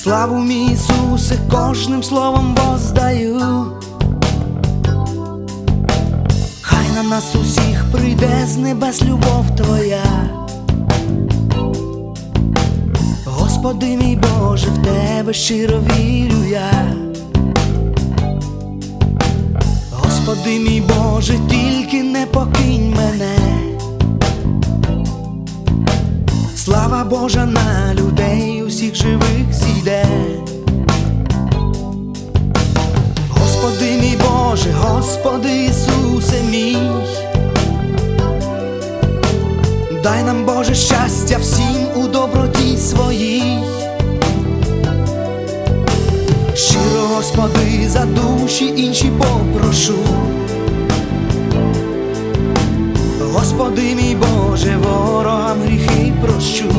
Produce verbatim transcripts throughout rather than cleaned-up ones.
Славу мій Ісусе, кожним словом воздаю. Хай на нас усіх прийде з небес любов Твоя. Господи мій Боже, в Тебе щиро вірю я. Господи мій Боже, тільки не покинь мене. Слава Божа на людей усіх живих зійде. Господи мій Боже, Господи Ісусе мій, дай нам, Боже, щастя всім у доброті своїй. Щиро, Господи, за душі інші попрошу. Господи мій Боже, ворогам гріхи прощу.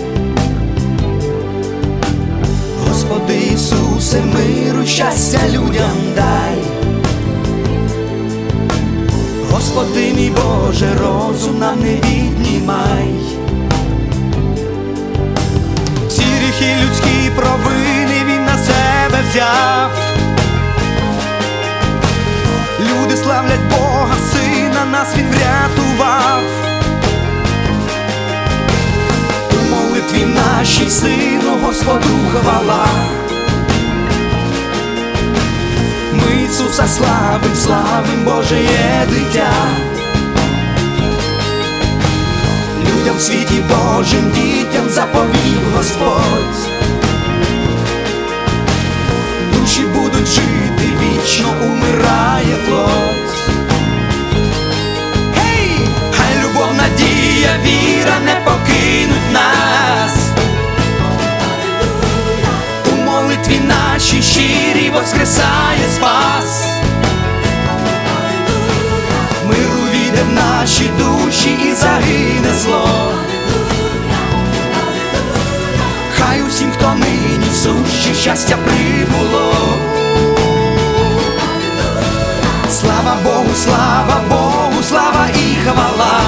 Господи Ісусе, миру, щастя людям дай. Господи мій Боже, розум нам не віднімай. Всі гріхи людські провини Він на себе взяв. Люди славлять Бога, Сина нас Він врятував. У молитві нашій Сину Господу хвала. Ми Ісуса славим, славим, Боже є дитя. Людям в світі Божим, дітям заповів Господь. Душі будуть жити, вічно умирає плоть. Гей! Хай любов, надія, віра не покинуть нас. У молитві нашій щирій воскресає Спас. Мир увійде в наші душі і загине зло. Хай усім, хто нині суще, щастя прибуло. Слава Богу, слава Богу, слава і хвала.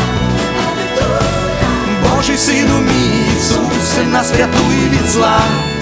Божий Сину мій Ісусе, нас врятуй від зла.